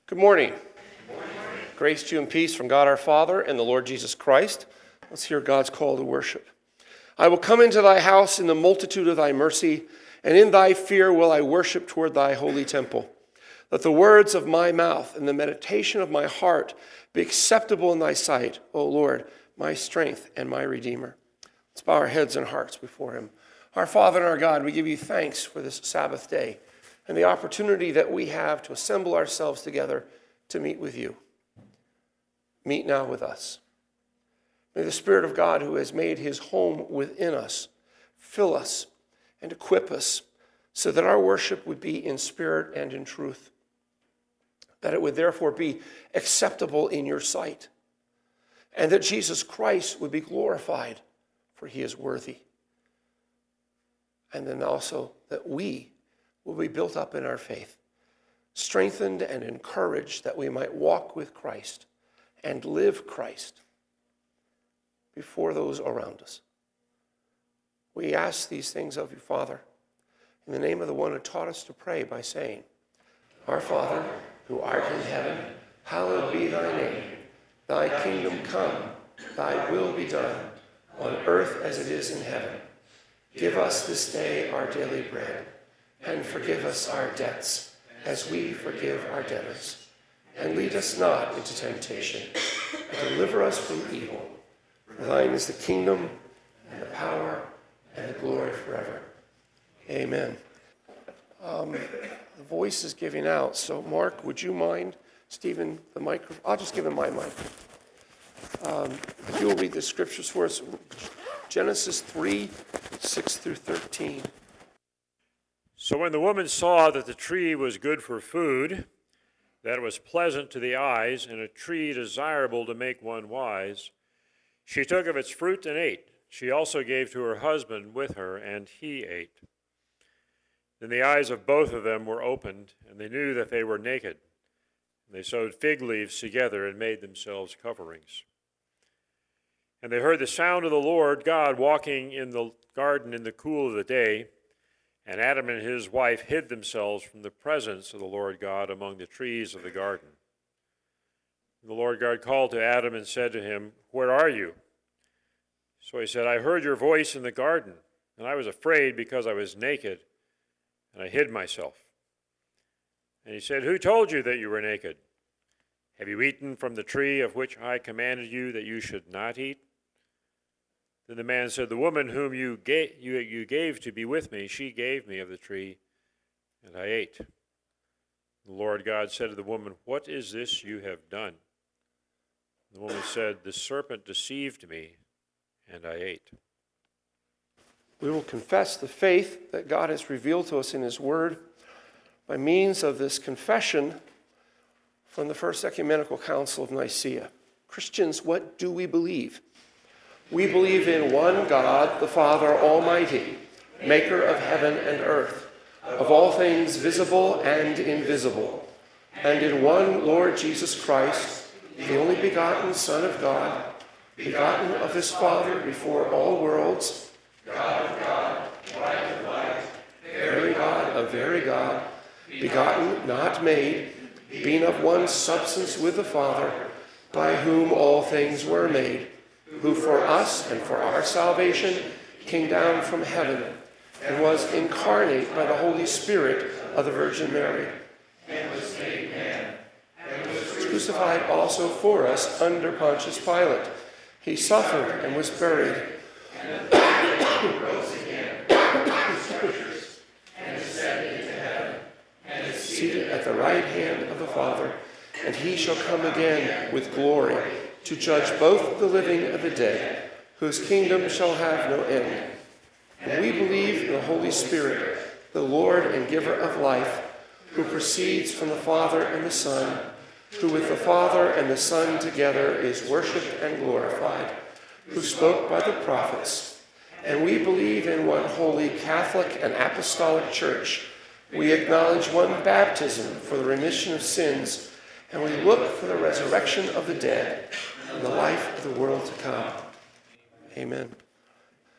Good morning. Grace to you and peace from God our Father and the Lord Jesus Christ. Let's hear God's call to worship. I will come into thy house in the multitude of thy mercy, and in thy fear will I worship toward thy holy temple. Let the words of my mouth and the meditation of my heart be acceptable in thy sight, O Lord, my strength and my Redeemer. Let's bow our heads and hearts before him. Our Father and our God, we give you thanks for this Sabbath day and the opportunity that we have to assemble ourselves together to meet with you. Meet now with us. May the Spirit of God, who has made his home within us, fill us and equip us so that our worship would be in spirit and in truth, that it would therefore be acceptable in your sight, and that Jesus Christ would be glorified, for he is worthy. And then also that we will be built up in our faith, strengthened and encouraged that we might walk with Christ and live Christ before those around us. We ask these things of you, Father, in the name of the one who taught us to pray by saying, Our Father, who art in heaven, hallowed be thy name. Thy kingdom come, thy will be done, on earth as it is in heaven. Give us this day our daily bread, and forgive us our debts, as we forgive our debtors. And lead us not into temptation, but deliver us from evil. For thine is the kingdom, and the power, and the glory forever. Amen. The voice is giving out, so Mark, would you mind, Stephen, the microphone? I'll just give him my mic. If you will read the scriptures for us, Genesis 3, 6 through 13. So when the woman saw that the tree was good for food, that it was pleasant to the eyes, and a tree desirable to make one wise, she took of its fruit and ate. She also gave to her husband with her, and he ate. Then the eyes of both of them were opened, and they knew that they were naked. And they sewed fig leaves together and made themselves coverings. And they heard the sound of the Lord God walking in the garden in the cool of the day. And Adam and his wife hid themselves from the presence of the Lord God among the trees of the garden. And the Lord God called to Adam and said to him, Where are you? So he said, I heard your voice in the garden, and I was afraid because I was naked, and I hid myself. And he said, Who told you that you were naked? Have you eaten from the tree of which I commanded you that you should not eat? Then the man said, The woman whom you gave to be with me, she gave me of the tree, and I ate. The Lord God said to the woman, What is this you have done? The woman said, The serpent deceived me, and I ate. We will confess the faith that God has revealed to us in his word by means of this confession from the First Ecumenical Council of Nicaea. Christians, what do we believe? We believe in one God, the Father Almighty, maker of heaven and earth, of all things visible and invisible, and in one Lord Jesus Christ, the only begotten Son of God, begotten of his Father before all worlds, God of God, light of light, very God of very God, begotten, not made, being of one substance with the Father, by whom all things were made, who for us and for our salvation came down from heaven and was incarnate by the Holy Spirit of the Virgin Mary, and was made man, and was crucified also for us under Pontius Pilate. He suffered and was buried, and rose again, and ascended into heaven, and is seated at the right hand of the Father, and he shall come again with glory, to judge both the living and the dead, whose kingdom shall have no end. And we believe in the Holy Spirit, the Lord and giver of life, who proceeds from the Father and the Son, who with the Father and the Son together is worshipped and glorified, who spoke by the prophets. And we believe in one holy Catholic and Apostolic Church. We acknowledge one baptism for the remission of sins, and we look for the resurrection of the dead and the life of the world to come. Amen.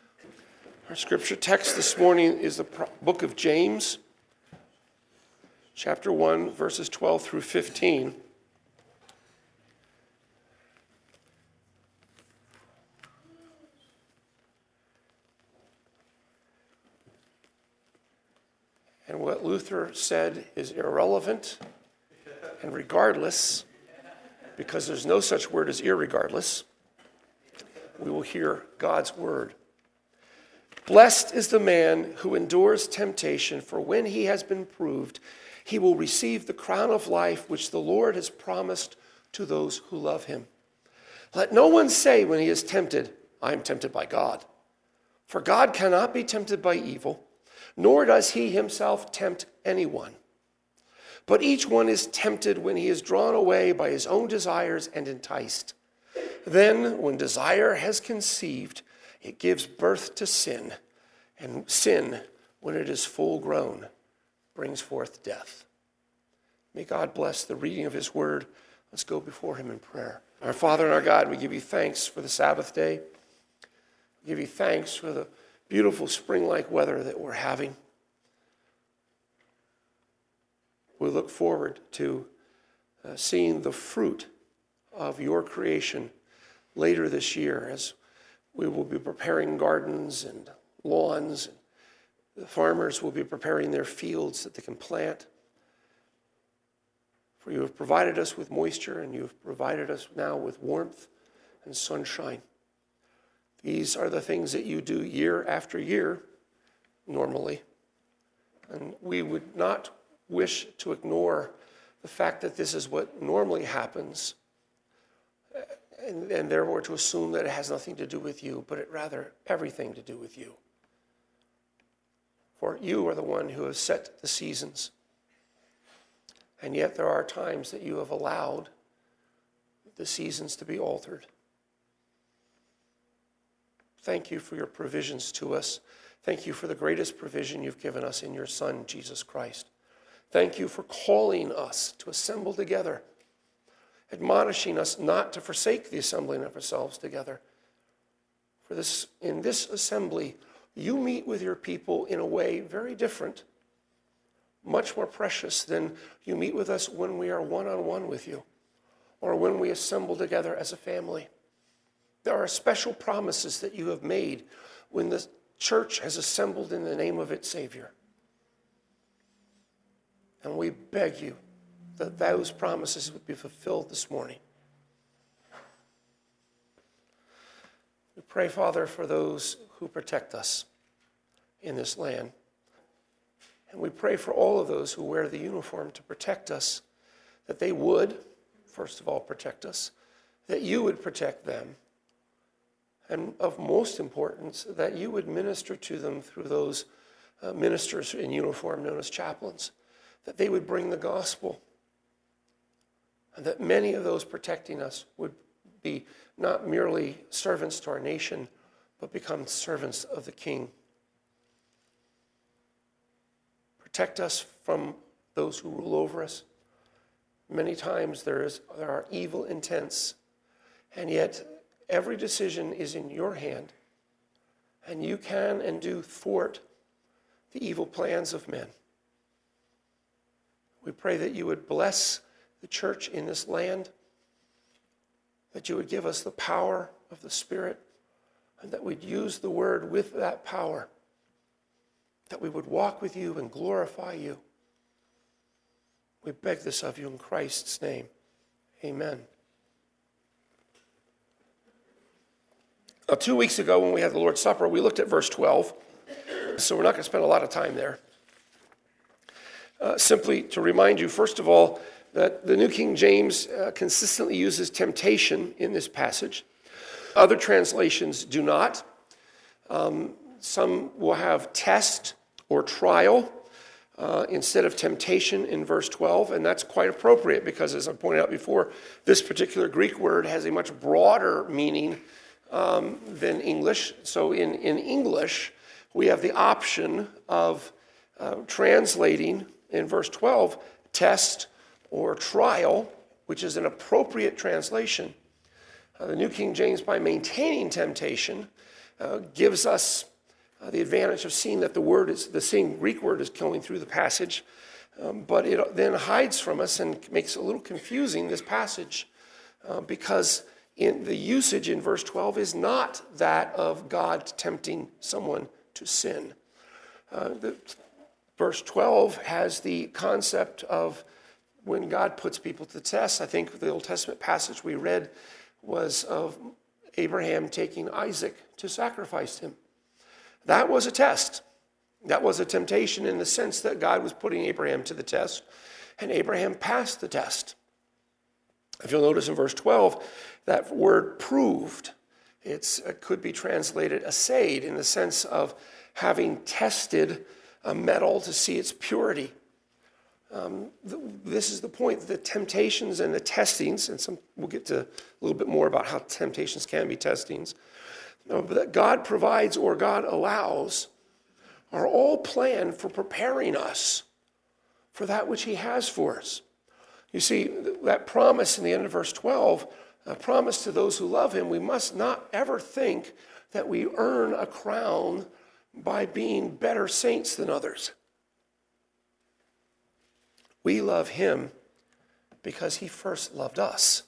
Our scripture text this morning is the book of James, chapter 1, verses 12 through 15. And what Luther said is irrelevant and regardless, because there's no such word as irregardless. We will hear God's word. Blessed is the man who endures temptation, for when he has been proved, he will receive the crown of life which the Lord has promised to those who love him. Let no one say when he is tempted, I am tempted by God. For God cannot be tempted by evil, nor does he himself tempt anyone. But each one is tempted when he is drawn away by his own desires and enticed. Then, when desire has conceived, it gives birth to sin, and sin, when it is full grown, brings forth death. May God bless the reading of his word. Let's go before him in prayer. Our Father and our God, we give you thanks for the Sabbath day. We give you thanks for the beautiful spring-like weather that we're having. We look forward to seeing the fruit of your creation later this year, as we will be preparing gardens and lawns. The farmers will be preparing their fields that they can plant. For you have provided us with moisture, and you have provided us now with warmth and sunshine. These are the things that you do year after year, normally. And we would not wish to ignore the fact that this is what normally happens, and therefore to assume that it has nothing to do with you, but it rather everything to do with you. For you are the one who has set the seasons. And yet there are times that you have allowed the seasons to be altered. Thank you for your provisions to us. Thank you for the greatest provision you've given us in your Son, Jesus Christ. Thank you for calling us to assemble together, admonishing us not to forsake the assembling of ourselves together. For this, in this assembly, you meet with your people in a way very different, much more precious than you meet with us when we are one-on-one with you, or when we assemble together as a family. There are special promises that you have made when the church has assembled in the name of its Savior. And we beg you that those promises would be fulfilled this morning. We pray, Father, for those who protect us in this land. And we pray for all of those who wear the uniform to protect us, that they would, first of all, protect us, that you would protect them, and of most importance, that you would minister to them through those ministers in uniform known as chaplains, that they would bring the gospel, and that many of those protecting us would be not merely servants to our nation, but become servants of the King. Protect us from those who rule over us. Many times there are evil intents, and yet every decision is in your hand, and you can and do thwart the evil plans of men. We pray that you would bless the church in this land, that you would give us the power of the Spirit, and that we'd use the word with that power, that we would walk with you and glorify you. We beg this of you in Christ's name. Amen. Now, 2 weeks ago when we had the Lord's Supper, we looked at verse 12, so we're not going to spend a lot of time there. Simply to remind you, first of all, that the New King James consistently uses temptation in this passage. Other translations do not. Some will have test or trial instead of temptation in verse 12, and that's quite appropriate because, as I pointed out before, this particular Greek word has a much broader meaning than English. So in English, we have the option of translating in verse 12, test or trial, which is an appropriate translation. The New King James, by maintaining temptation, gives us the advantage of seeing that the same Greek word is going through the passage. But it then hides from us and makes it a little confusing, this passage, because in the usage in verse 12 is not that of God tempting someone to sin. Verse 12 has the concept of when God puts people to the test. I think the Old Testament passage we read was of Abraham taking Isaac to sacrifice him. That was a test. That was a temptation in the sense that God was putting Abraham to the test, and Abraham passed the test. If you'll notice in verse 12, that word proved, it could be translated assayed in the sense of having tested a metal to see its purity. This is the point, the temptations and the testings, and we'll get to a little bit more about how temptations can be testings, but that God provides or God allows are all planned for preparing us for that which he has for us. You see, that promise in the end of verse 12, a promise to those who love him, we must not ever think that we earn a crown by being better saints than others. We love him because he first loved us.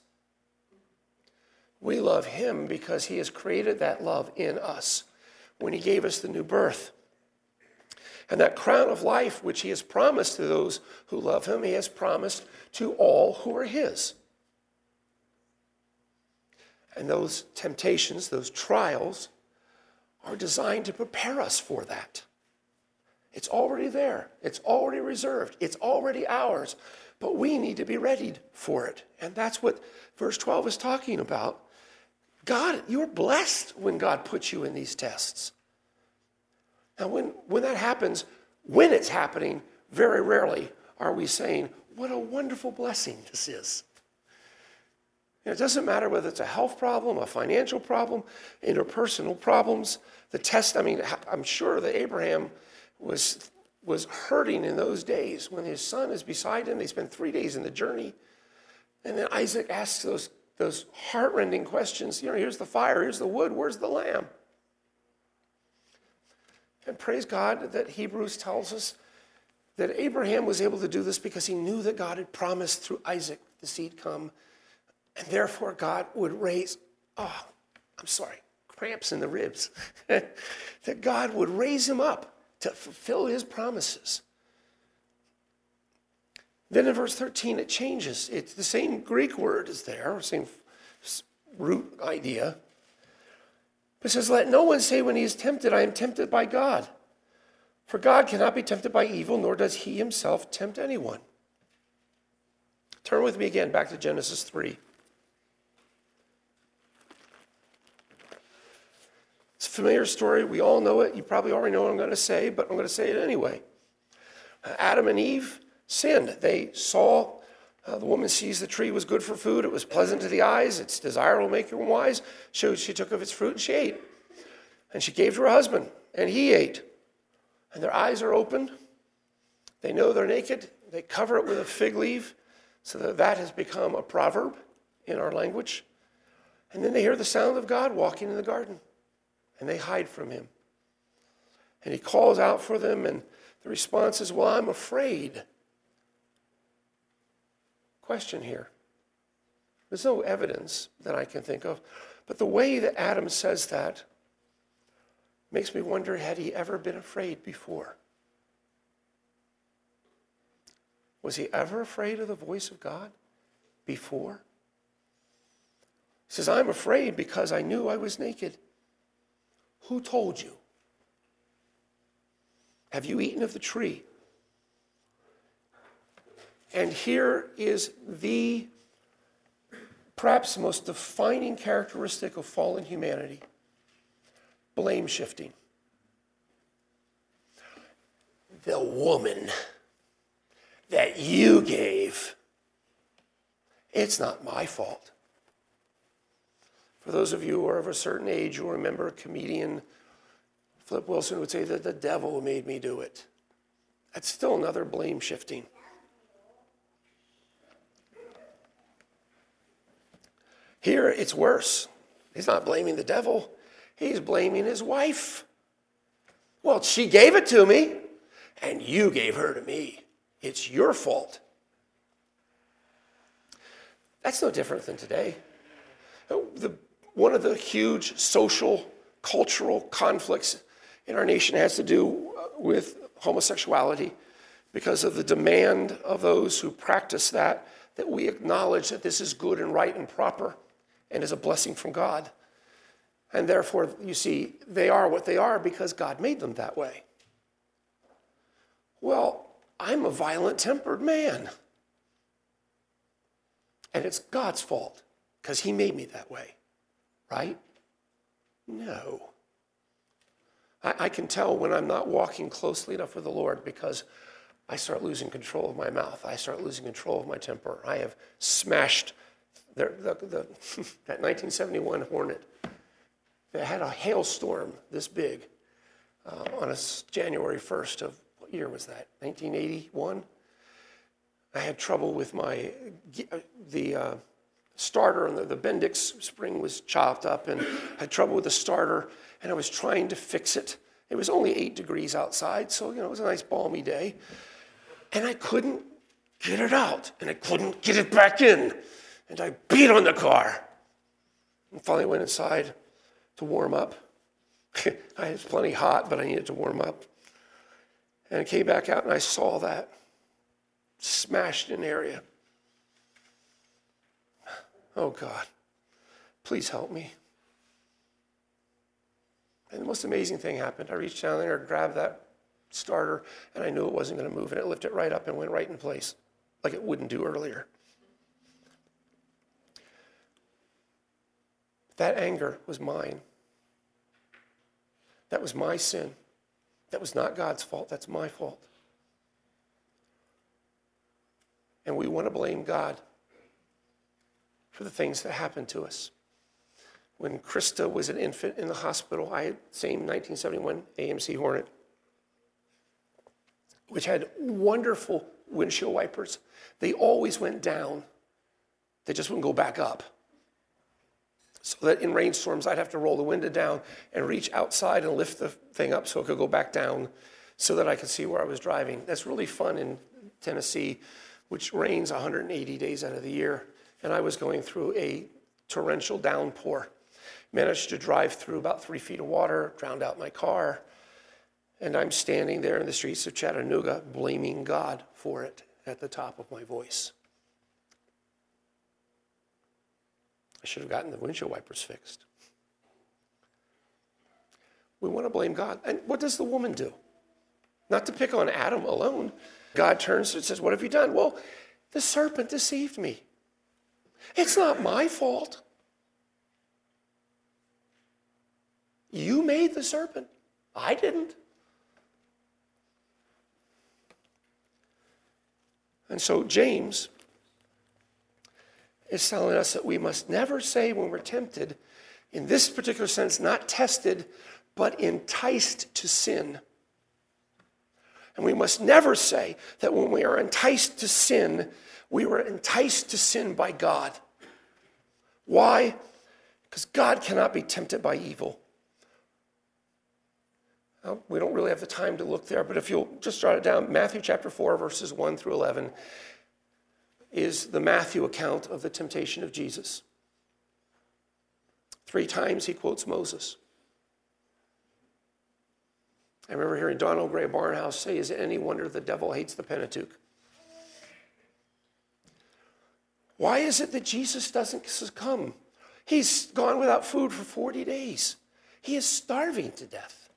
We love him because he has created that love in us when he gave us the new birth. And that crown of life which he has promised to those who love him, he has promised to all who are his. And those temptations, those trials, are designed to prepare us for that. It's already there. It's already reserved. It's already ours. But we need to be readied for it. And that's what verse 12 is talking about. God, you're blessed when God puts you in these tests. Now, when that happens, when it's happening, very rarely are we saying, what a wonderful blessing this is. It doesn't matter whether it's a health problem, a financial problem, interpersonal problems. The test, I'm sure that Abraham was hurting in those days when his son is beside him. They spend 3 days in the journey. And then Isaac asks those heart-rending questions. Here's the fire, here's the wood, where's the lamb? And praise God that Hebrews tells us that Abraham was able to do this because he knew that God had promised through Isaac the seed come. And therefore God would raise, cramps in the ribs. That God would raise him up to fulfill his promises. Then in verse 13 it changes. It's the same Greek word is there, same root idea. But it says, let no one say when he is tempted, I am tempted by God. For God cannot be tempted by evil, nor does he himself tempt anyone. Turn with me again back to Genesis 3. It's a familiar story. We all know it. You probably already know what I'm going to say, but I'm going to say it anyway. Adam and Eve sinned. They saw, the woman sees the tree was good for food. It was pleasant to the eyes. It's desirable to make her wise. So she took of its fruit and she ate. And she gave to her husband, and he ate. And their eyes are opened. They know they're naked. They cover it with a fig leaf, so that has become a proverb in our language. And then they hear the sound of God walking in the garden, and they hide from him. And he calls out for them, and the response is, well, I'm afraid. Question here. There's no evidence that I can think of, but the way that Adam says that makes me wonder, had he ever been afraid before? Was he ever afraid of the voice of God before? He says, I'm afraid because I knew I was naked. Who told you? Have you eaten of the tree? And here is perhaps the most defining characteristic of fallen humanity: blame shifting. The woman that you gave, it's not my fault. For those of you who are of a certain age, you'll remember a comedian, Flip Wilson, would say that the devil made me do it. That's still another blame shifting. Here, it's worse. He's not blaming the devil. He's blaming his wife. Well, she gave it to me, and you gave her to me. It's your fault. That's no different than today. One of the huge social, cultural conflicts in our nation has to do with homosexuality, because of the demand of those who practice that we acknowledge that this is good and right and proper and is a blessing from God. And therefore, you see, they are what they are because God made them that way. Well, I'm a violent-tempered man. And it's God's fault because he made me that way, right? No. I can tell when I'm not walking closely enough with the Lord because I start losing control of my mouth. I start losing control of my temper. I have smashed that 1971 Hornet that had a hailstorm this big on January 1st of, what year was that, 1981? I had trouble with the starter, and the Bendix spring was chopped up, and I had trouble with the starter, and I was trying to fix it. It was only 8 degrees outside, so it was a nice balmy day. And I couldn't get it out, and I couldn't get it back in. And I beat on the car. And finally went inside to warm up. It was plenty hot, but I needed to warm up. And I came back out, and I saw that smashed in area. Oh, God, please help me. And the most amazing thing happened. I reached down there, grabbed that starter, and I knew it wasn't going to move, and it lifted right up and went right in place, like it wouldn't do earlier. That anger was mine. That was my sin. That was not God's fault. That's my fault. And we want to blame God for the things that happened to us. When Krista was an infant in the hospital, I had the same 1971 AMC Hornet, which had wonderful windshield wipers. They always went down. They just wouldn't go back up. So that in rainstorms, I'd have to roll the window down and reach outside and lift the thing up so it could go back down so that I could see where I was driving. That's really fun in Tennessee, which rains 180 days out of the year. And I was going through a torrential downpour. Managed to drive through about 3 feet of water, drowned out my car. And I'm standing there in the streets of Chattanooga blaming God for it at the top of my voice. I should have gotten the windshield wipers fixed. We want to blame God. And what does the woman do? Not to pick on Adam alone. God turns and says, "What have you done?" Well, the serpent deceived me. It's not my fault. You made the serpent. I didn't. And so James is telling us that we must never say when we're tempted, in this particular sense, not tested, but enticed to sin. And we must never say that when we are enticed to sin, we were enticed to sin by God. Why? Because God cannot be tempted by evil. Well, we don't really have the time to look there, but if you'll just jot it down, Matthew chapter 4, verses 1 through 11 is the Matthew account of the temptation of Jesus. 3 times he quotes Moses. I remember hearing Donald Gray Barnhouse say, "Is it any wonder the devil hates the Pentateuch?" Why is it that Jesus doesn't succumb? He's gone without food for 40 days. He is starving to death.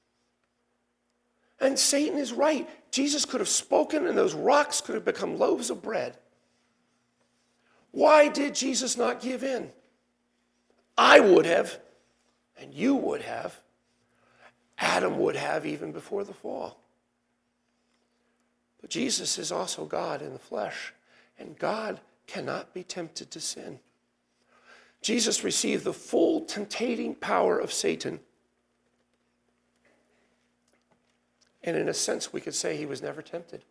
And Satan is right. Jesus could have spoken and those rocks could have become loaves of bread. Why did Jesus not give in? I would have, and you would have. Adam would have even before the fall. But Jesus is also God in the flesh, and God cannot be tempted to sin. Jesus received the full temptating power of Satan. And in a sense, we could say he was never tempted.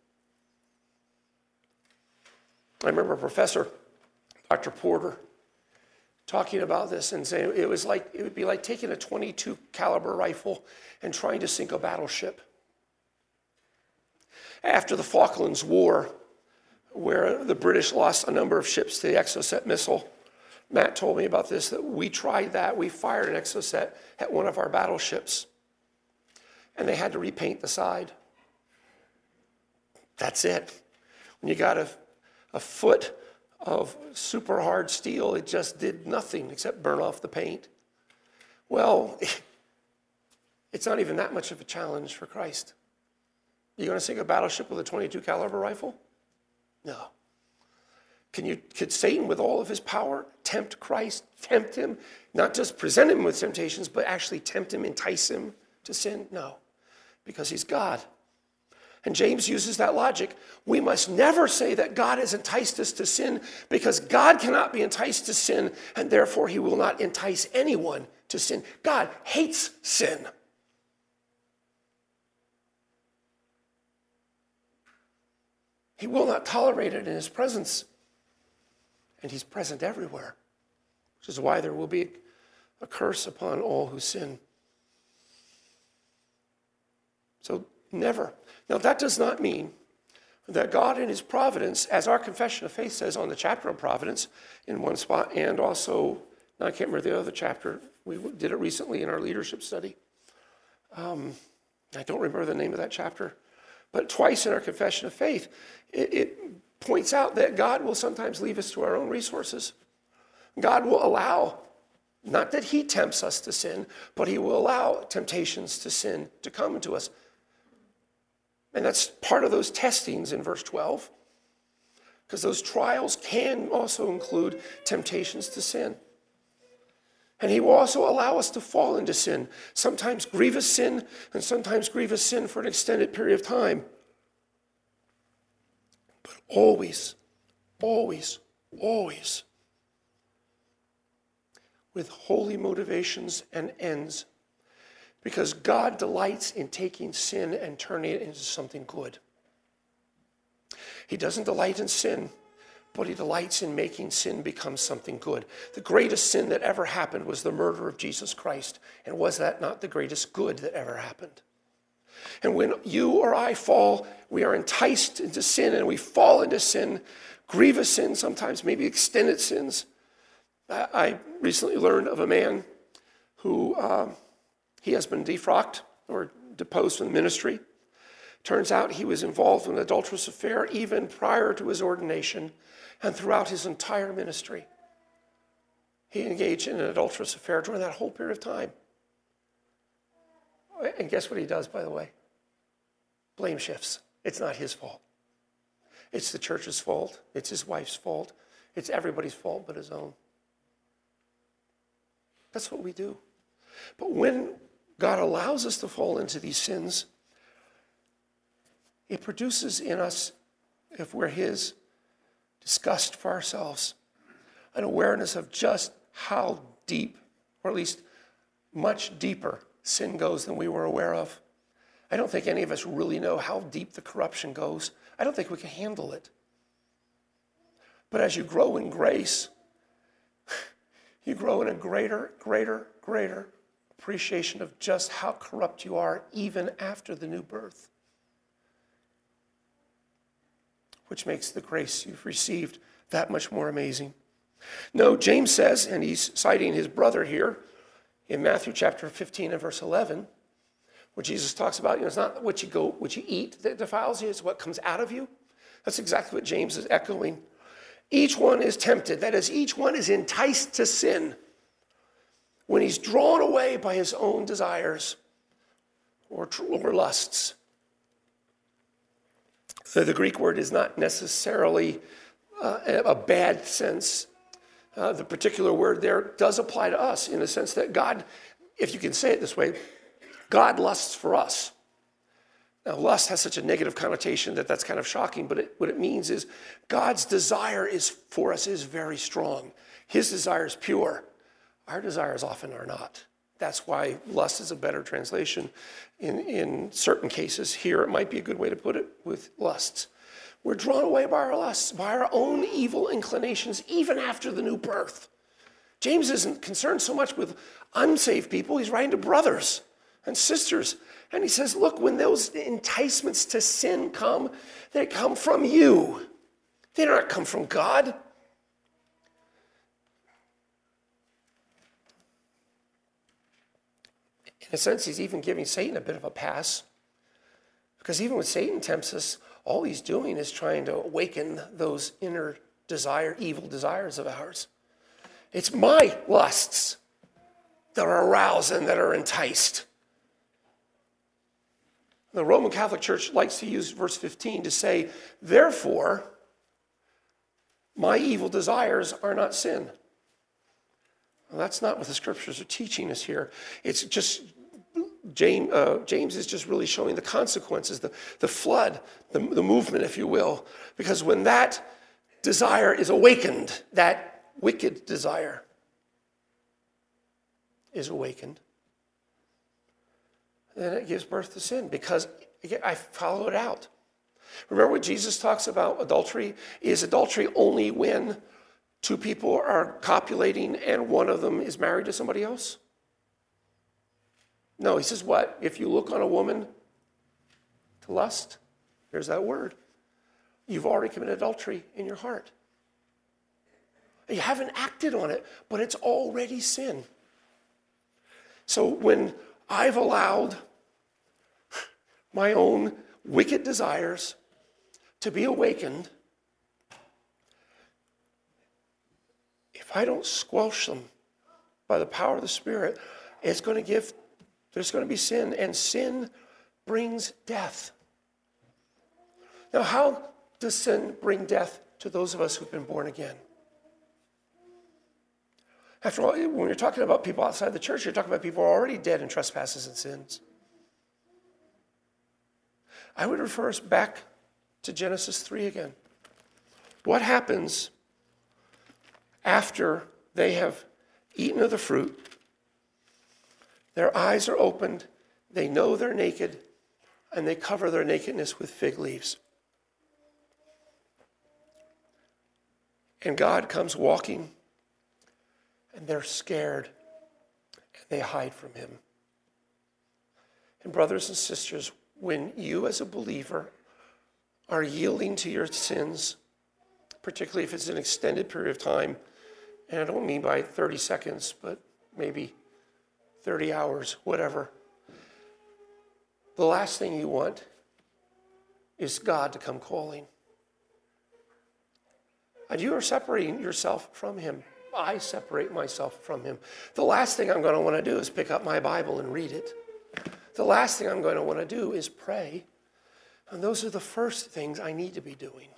I remember a professor, Dr. Porter, talking about this and saying it would be like taking a .22 caliber rifle and trying to sink a battleship. After the Falklands War, where the British lost a number of ships to the Exocet missile, Matt told me about this, that we tried that. We fired an Exocet at one of our battleships, and they had to repaint the side. That's it. When you got a foot of super hard steel, it just did nothing except burn off the paint. Well, it's not even that much of a challenge for Christ. You going to sink a battleship with a .22 caliber rifle? No. Could Satan, with all of his power, tempt Christ, tempt him, not just present him with temptations, but actually tempt him, entice him to sin? No, because he's God. And James uses that logic. We must never say that God has enticed us to sin, because God cannot be enticed to sin, and therefore he will not entice anyone to sin. God hates sin. He will not tolerate it in his presence. And he's present everywhere, which is why there will be a curse upon all who sin. So never. Now that does not mean that God in his providence, as our confession of faith says on the chapter on providence in one spot, and also, I can't remember the other chapter, we did it recently in our leadership study. I don't remember the name of that chapter, but twice in our confession of faith, it points out that God will sometimes leave us to our own resources. God will allow, not that he tempts us to sin, but he will allow temptations to sin to come to us. And that's part of those testings in verse 12, because those trials can also include temptations to sin. And he will also allow us to fall into sin, sometimes grievous sin, and sometimes grievous sin for an extended period of time. But always, always, always with holy motivations and ends, because God delights in taking sin and turning it into something good. He doesn't delight in sin, but he delights in making sin become something good. The greatest sin that ever happened was the murder of Jesus Christ. And was that not the greatest good that ever happened? And when you or I fall, we are enticed into sin, and we fall into sin, grievous sin, sometimes maybe extended sins. I recently learned of a man who he has been defrocked or deposed from the ministry. Turns out he was involved in an adulterous affair even prior to his ordination and throughout his entire ministry. He engaged in an adulterous affair during that whole period of time. And guess what he does, by the way? Blame shifts. It's not his fault. It's the church's fault. It's his wife's fault. It's everybody's fault but his own. That's what we do. But when God allows us to fall into these sins, it produces in us, if we're his, disgust for ourselves, an awareness of just how deep, or at least much deeper, sin goes than we were aware of. I don't think any of us really know how deep the corruption goes. I don't think we can handle it. But as you grow in grace, you grow in a greater appreciation of just how corrupt you are even after the new birth, which makes the grace you've received that much more amazing. No, James says, and he's citing his brother here in Matthew chapter 15 and verse 11, where Jesus talks about, it's not what you eat that defiles you, it's what comes out of you. That's exactly what James is echoing. Each one is tempted, that is, each one is enticed to sin when he's drawn away by his own desires or lusts. So the Greek word is not necessarily a bad sense. The particular word there does apply to us in the sense that God, if you can say it this way, God lusts for us. Now, lust has such a negative connotation that that's kind of shocking, but what it means is God's desire for us is very strong. His desire is pure. Our desires often are not. That's why lust is a better translation. In certain cases, here it might be a good way to put it with lusts. We're drawn away by our lusts, by our own evil inclinations, even after the new birth. James isn't concerned so much with unsaved people. He's writing to brothers and sisters. And he says, look, when those enticements to sin come, they come from you. They do not come from God. In a sense, he's even giving Satan a bit of a pass. Because even when Satan tempts us, all he's doing is trying to awaken those inner evil desires of ours. It's my lusts that are aroused and that are enticed. The Roman Catholic Church likes to use verse 15 to say, therefore, my evil desires are not sin. Well, that's not what the scriptures are teaching us here. It's just, James is just really showing the consequences, the flood, the movement, if you will. Because when that desire is awakened, that wicked desire is awakened, then it gives birth to sin. Because, again, I follow it out. Remember what Jesus talks about adultery? Is adultery only when two people are copulating and one of them is married to somebody else? No, he says what? If you look on a woman to lust, there's that word. You've already committed adultery in your heart. You haven't acted on it, but it's already sin. So when I've allowed my own wicked desires to be awakened, if I don't squelch them by the power of the Spirit, there's going to be sin, and sin brings death. Now, how does sin bring death to those of us who've been born again? After all, when you're talking about people outside the church, you're talking about people who are already dead in trespasses and sins. I would refer us back to Genesis 3 again. What happens after they have eaten of the fruit? Their eyes are opened, they know they're naked, and they cover their nakedness with fig leaves. And God comes walking, and they're scared, and they hide from him. And brothers and sisters, when you as a believer are yielding to your sins, particularly if it's an extended period of time, and I don't mean by 30 seconds, but maybe 30 hours, whatever, the last thing you want is God to come calling. And you are separating yourself from him. I separate myself from him. The last thing I'm going to want to do is pick up my Bible and read it. The last thing I'm going to want to do is pray. And those are the first things I need to be doing.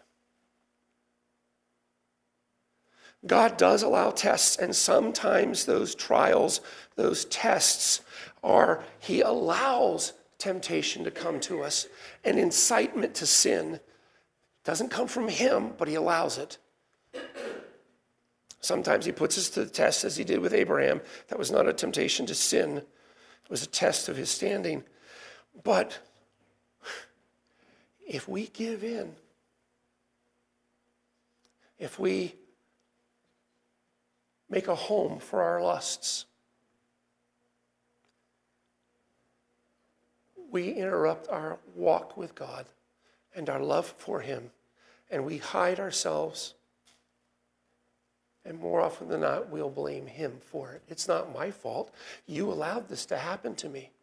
God does allow tests, and sometimes those trials, those tests he allows temptation to come to us, an incitement to sin. It doesn't come from him, but he allows it. Sometimes he puts us to the test, as he did with Abraham. That was not a temptation to sin. It was a test of his standing. But if we give in, if we make a home for our lusts, we interrupt our walk with God and our love for him, and we hide ourselves. And more often than not, we'll blame him for it. It's not my fault. You allowed this to happen to me.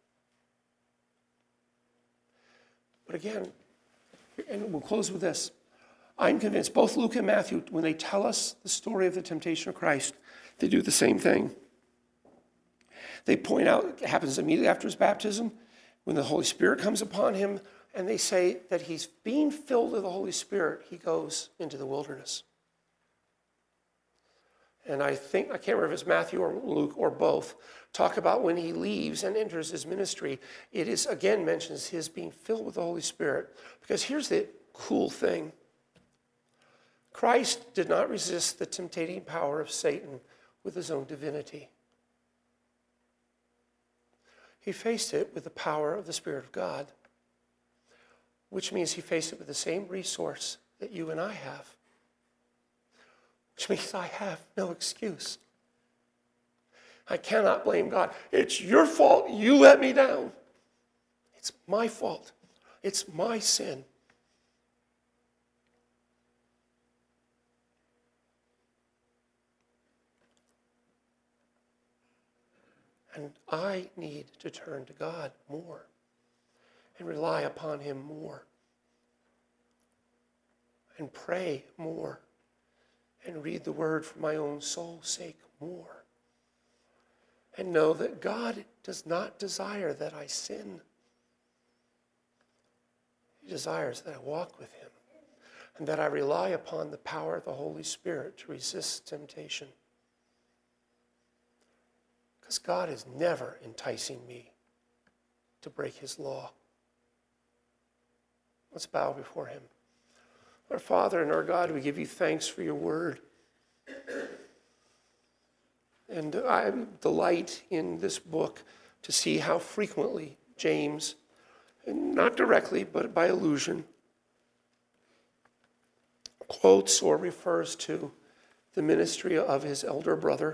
But again, and we'll close with this. I'm convinced both Luke and Matthew, when they tell us the story of the temptation of Christ, they do the same thing. They point out it happens immediately after his baptism, when the Holy Spirit comes upon him, and they say that he's being filled with the Holy Spirit, he goes into the wilderness. And I can't remember if it's Matthew or Luke or both, talk about when he leaves and enters his ministry. It is, again, mentions his being filled with the Holy Spirit. Because here's the cool thing. Christ did not resist the temptating power of Satan with his own divinity. He faced it with the power of the Spirit of God, which means he faced it with the same resource that you and I have. Which means I have no excuse. I cannot blame God. It's your fault. You let me down. It's my fault. It's my sin. And I need to turn to God more and rely upon him more and pray more and read the word for my own soul's sake more and know that God does not desire that I sin. He desires that I walk with him and that I rely upon the power of the Holy Spirit to resist temptation. Because God is never enticing me to break his law. Let's bow before him. Our Father and our God, we give you thanks for your word. And I delight in this book to see how frequently James, and not directly, but by allusion, quotes or refers to the ministry of his elder brother.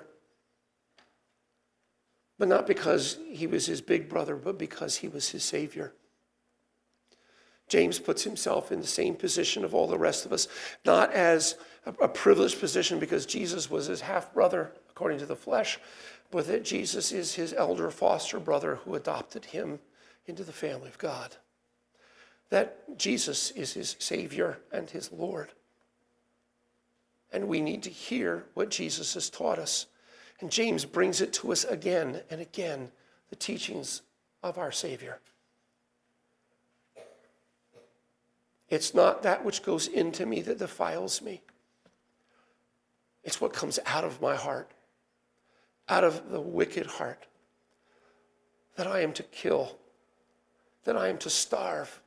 But not because he was his big brother, but because he was his Savior. James puts himself in the same position of all the rest of us, not as a privileged position because Jesus was his half-brother according to the flesh, but that Jesus is his elder foster brother who adopted him into the family of God. That Jesus is his Savior and his Lord. And we need to hear what Jesus has taught us. And James brings it to us again and again, the teachings of our Savior. It's not that which goes into me that defiles me. It's what comes out of my heart, out of the wicked heart, that I am to kill, that I am to starve.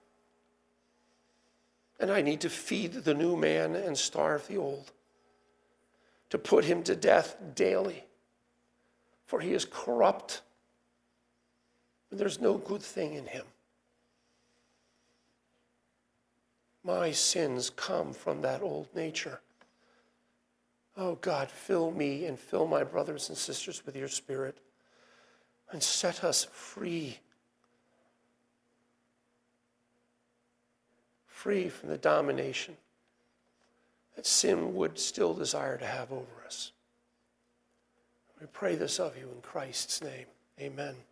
And I need to feed the new man and starve the old, to put him to death daily. For he is corrupt, and there's no good thing in him. My sins come from that old nature. Oh God, fill me and fill my brothers and sisters with your Spirit and set us free. Free from the domination that sin would still desire to have over us. We pray this of you in Christ's name. Amen.